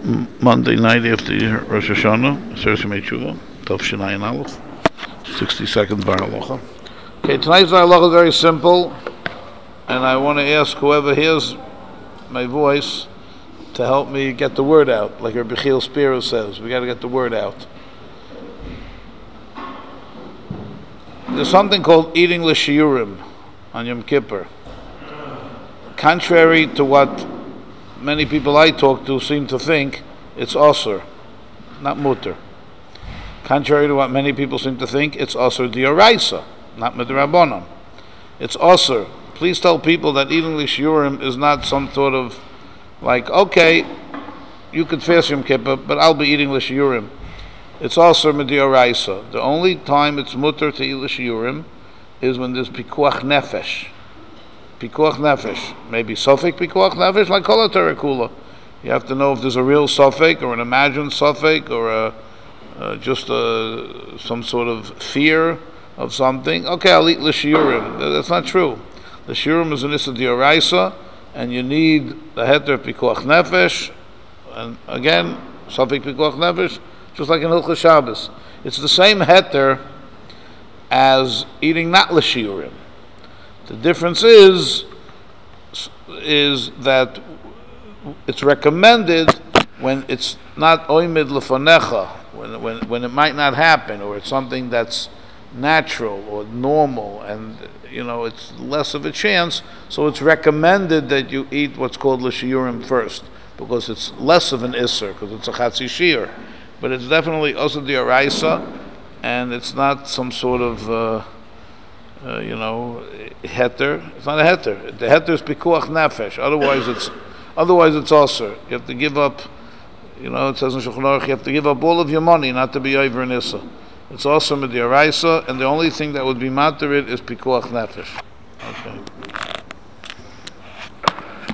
Monday night after Rosh Hashanah, Seres Yemei Tshuva, Tov Shinayin Aleph, 60-second Bar Halacha. Okay, tonight's Bar Halacha is very simple, and I want to ask whoever hears my voice to help me get the word out, like Rabbi Chiel Spiro says. We got to get the word out. There's something called eating l'shiurim on Yom Kippur. Contrary to what many people I talk to seem to think, it's osur, not mutter. Contrary to what many people seem to think, it's osur d'oraisa, not midrabanan. It's osur. Please tell people that eating l'shiurim is not some sort of like, okay, you could fast Yom Kippur, but I'll be eating l'shiurim. It's also midioraisa. The only time it's mutter to eat l'shiurim is when there's pikuach nefesh. Pikuach nefesh. Maybe sofek pikuach nefesh, like kol HaTorah kula. You have to know if there's a real sofek or an imagined sofek or some sort of fear of something. Okay, I'll eat l'shiurim. That's not true. The shiurim is an issa d'oraisa, and you need the heter pikuach nefesh, and again, sofek pikuach nefesh, just like in Hilchos Shabbos. It's the same heter as eating not l'shiurim. The difference is that it's recommended when it's not oimid lefanecha, when it might not happen, or it's something that's natural or normal, and it's less of a chance. So it's recommended that you eat what's called l'shiurim first, because it's less of an isser, because it's a chatzi shiur. But it's definitely also the oraisa, and it's not some sort of heter. It's not a heter. The heter is pikuach nefesh. Otherwise it's also. You have to give up. It says in Shulchan Aruch, you have to give up all of your money not to be over an issa. It's also with the oraisa, and the only thing that would be materit is pikuach nefesh. Okay.